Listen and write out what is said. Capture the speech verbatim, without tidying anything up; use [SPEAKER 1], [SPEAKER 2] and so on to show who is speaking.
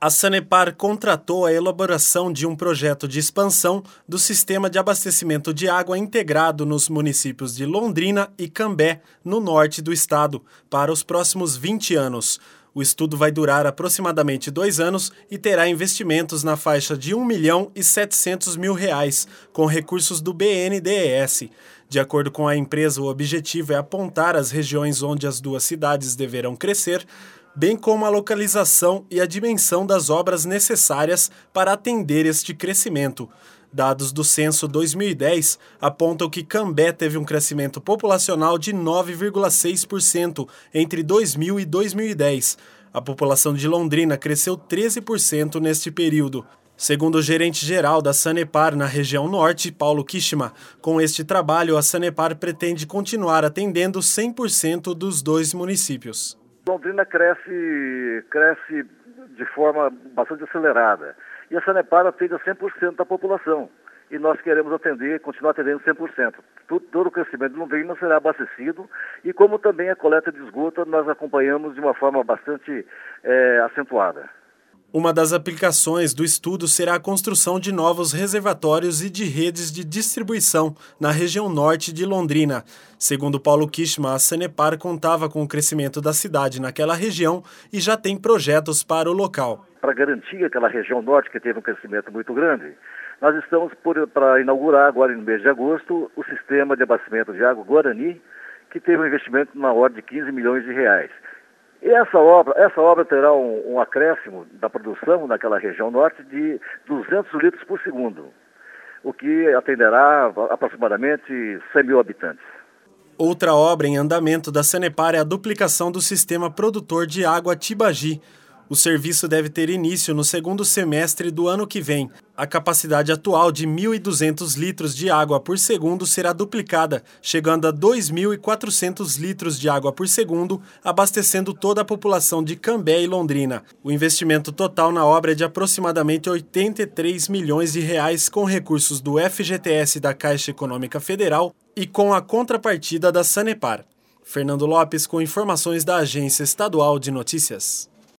[SPEAKER 1] A Sanepar contratou a elaboração de um projeto de expansão do sistema de abastecimento de água integrado nos municípios de Londrina e Cambé, no norte do estado, para os próximos vinte anos. O estudo vai durar aproximadamente dois anos e terá investimentos na faixa de um milhão e setecentos mil reais, com recursos do B N D E S. De acordo com a empresa, o objetivo é apontar as regiões onde as duas cidades deverão crescer, bem como a localização e a dimensão das obras necessárias para atender este crescimento. Dados do Censo dois mil e dez apontam que Cambé teve um crescimento populacional de nove vírgula seis por cento entre dois mil e dois mil e dez. A população de Londrina cresceu treze por cento neste período. Segundo o gerente-geral da Sanepar na região norte, Paulo Kishima, com este trabalho a Sanepar pretende continuar atendendo cem por cento dos dois municípios.
[SPEAKER 2] Londrina cresce, cresce de forma bastante acelerada e a Sanepar atende cem por cento da população e nós queremos atender, continuar atendendo cem por cento. Todo, todo o crescimento de Londrina será abastecido e como também a coleta de esgoto nós acompanhamos de uma forma bastante é, acentuada.
[SPEAKER 1] Uma das aplicações do estudo será a construção de novos reservatórios e de redes de distribuição na região norte de Londrina. Segundo Paulo Kishima, a Sanepar contava com o crescimento da cidade naquela região e já tem projetos para o local.
[SPEAKER 2] Para garantir aquela região norte que teve um crescimento muito grande, nós estamos para inaugurar agora no mês de agosto o sistema de abastecimento de água Guarani, que teve um investimento na ordem de quinze milhões de reais. E essa obra, essa obra terá um, um acréscimo da produção naquela região norte de duzentos litros por segundo, o que atenderá aproximadamente cem mil habitantes.
[SPEAKER 1] Outra obra em andamento da Sanepar é a duplicação do sistema produtor de água Tibagi. O serviço deve ter início no segundo semestre do ano que vem. A capacidade atual de mil e duzentos litros de água por segundo será duplicada, chegando a dois mil e quatrocentos litros de água por segundo, abastecendo toda a população de Cambé e Londrina. O investimento total na obra é de aproximadamente oitenta e três milhões de reais com recursos do F G T S da Caixa Econômica Federal e com a contrapartida da Sanepar. Fernando Lopes com informações da Agência Estadual de Notícias.